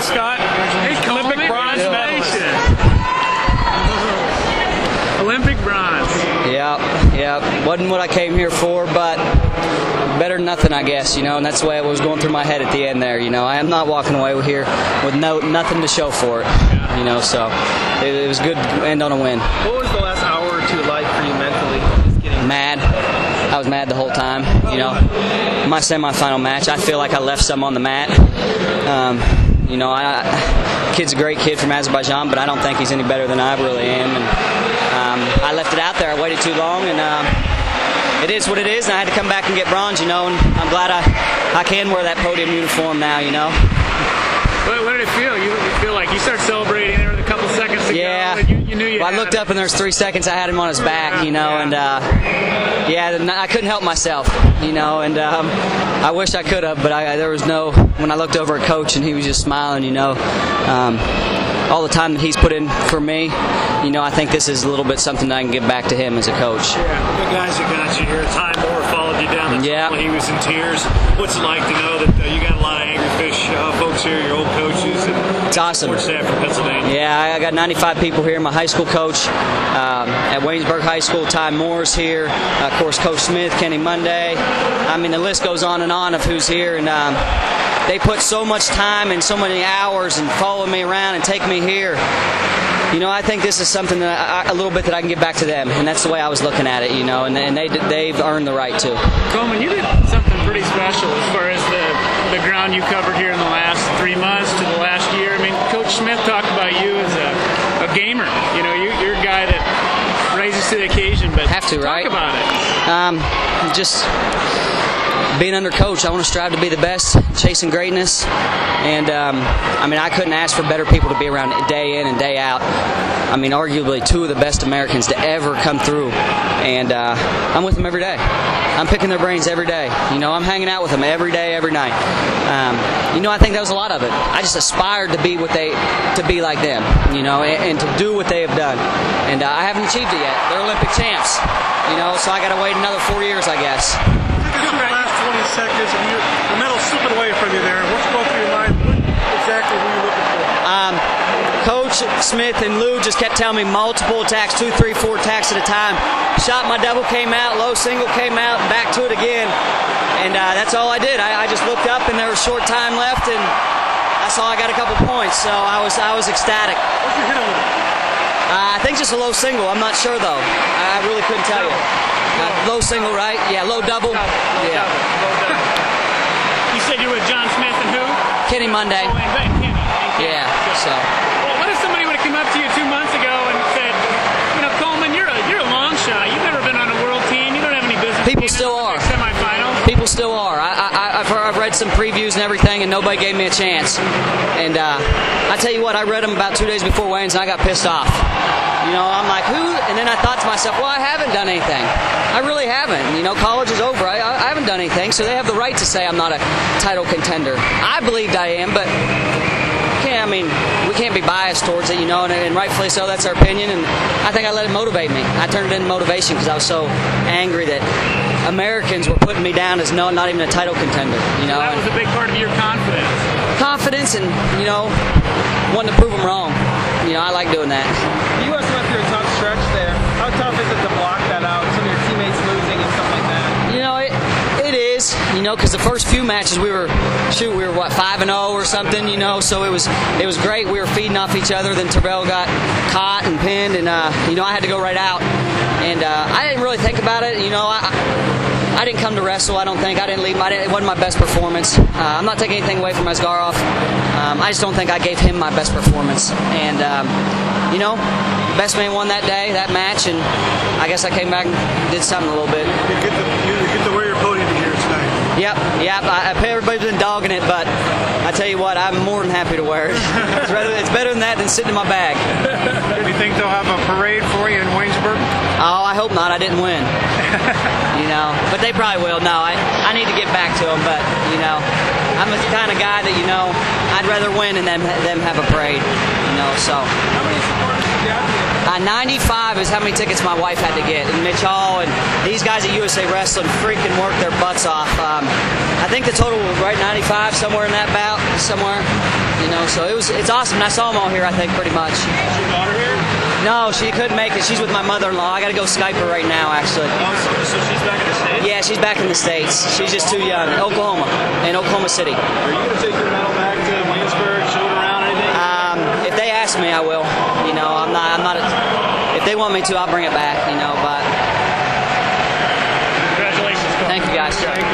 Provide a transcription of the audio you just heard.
Scott. Hey, Olympic bronze nation. Olympic bronze. Yeah. Wasn't what I came here for, but better than nothing, I guess, and that's the way it was going through my head at the end there. I am not walking away here with nothing to show for it, so it was good to end on a win. What was the last hour or two like for you mentally? Just getting mad. I was mad the whole time. My semifinal match, I feel like I left some on the mat. Kid's a great kid from Azerbaijan, but I don't think he's any better than I really am. And I left it out there. I waited too long, and it is what it is. And I had to come back and get bronze, and I'm glad I can wear that podium uniform now, What did it feel? You feel like you started celebrating there with a couple seconds to go. You knew you I looked up and there was 3 seconds I had him on his back, and I couldn't help myself, and I wish I could have, but there was no. When I looked over at Coach and he was just smiling, all the time that he's put in for me, I think this is a little bit something that I can give back to him as a coach. The guys that got you here, Ty Moore followed you down the tunnel. He was in tears. What's it like to know that you got a lot of angry fish folks here, your old coaches, and it's awesome. Support staff from Pennsylvania? Yeah, I got 95 people here. My high school coach at Waynesburg High School, Ty Moore's here. Of course, Coach Smith, Kenny Monday. I mean, the list goes on and on of who's here, and they put so much time and so many hours and follow me around and take me here. I think this is something that a little bit that I can give back to them, and that's the way I was looking at it, and they've earned the right to. Coleman, you did something pretty special as far as the ground you covered here in the last 3 months to the last year. I mean, Coach Smith talked about you as a gamer. You're a guy that rises to the occasion, but have to, talk right? about it. Just being under Coach, I want to strive to be the best, chasing greatness, and I couldn't ask for better people to be around day in and day out. Arguably 2 of the best Americans to ever come through, and I'm with them every day. I'm picking their brains every day. I'm hanging out with them every day, every night. I think that was a lot of it. I just aspired to be like them, and to do what they have done, and I haven't achieved it yet. They're Olympic champs, so I got to wait another 4 years, I guess. The last 20 seconds, the medal's slipping away from you there. What's going through your mind? What exactly were you looking for? Coach Smith and Lou just kept telling me multiple attacks, 2, 3, 4 attacks at a time. Shot my double came out, low single came out, and back to it again. And that's all I did. I just looked up, and there was short time left, and I saw I got a couple points. So I was ecstatic. What'd you hit him with? I think just a low single. I'm not sure though. I really couldn't tell you. Low single, right? Yeah, low double. Yeah. You said you were with John Smith and who? Kenny Monday. Kenny. Yeah. So. Well, what if somebody would have come up to you 2 months ago and said, Coleman, you're a long shot. You've never been on a world team. You don't have any business. People still are. Semifinals. People still are. I've read some previews and everything, and nobody gave me a chance. And I tell you what, I read them about 2 days before Wayne's, and I got pissed off. I'm like, who? And then I thought to myself, well, I haven't done anything. I really haven't. College is over. I haven't done anything, so they have the right to say I'm not a title contender. I believed I am, but we can't be biased towards it, and rightfully so. That's our opinion, and I think I let it motivate me. I turned it into motivation because I was so angry that Americans were putting me down as not even a title contender. So that was a big part of your confidence. Confidence, and wanting to prove them wrong. I like doing that. You also went through a tough stretch there. How tough is it to block that out? Some of your teammates losing and stuff like that. It is. Because the first few matches we were 5-0 or something. So it was great. We were feeding off each other. Then Terrell got caught and pinned, and I had to go right out. And I didn't really think about it. I didn't come to wrestle. I don't think I didn't leave. It wasn't my best performance. I'm not taking anything away from Asgarov. I just don't think I gave him my best performance. And best man won that day, that match, and I guess I came back and did something a little bit. You get to wear your podium here tonight. Yep. Everybody's been dogging it, but I tell you what, I'm more than happy to wear it. It's better than that than sitting in my bag. Do you think they'll have a parade for you in Waynesburg? Oh, I hope not. I didn't win. But they probably will. No, I need to get back to them, but I'm the kind of guy that I'd rather win and them have a parade. So. How many supporters did you have? 95 is how many tickets my wife had to get, and Mitch Hall and these guys at USA Wrestling freaking worked their butts off. I think the total was right 95, somewhere in that bout, somewhere. You know, so it's awesome. And I saw them all here, I think, pretty much. Is your daughter here? No, she couldn't make it. She's with my mother-in-law. I got to go Skype her right now, actually. Oh, so she's back in the States? Yeah, she's back in the States. She's just too young. Oklahoma, in Oklahoma City. Are you going to take your medal back to Williamsburg, show it around, anything? If they ask me, I will. You know, I'm not. If they want me to, I'll bring it back. You know, but. Congratulations, Coach. Thank you, guys.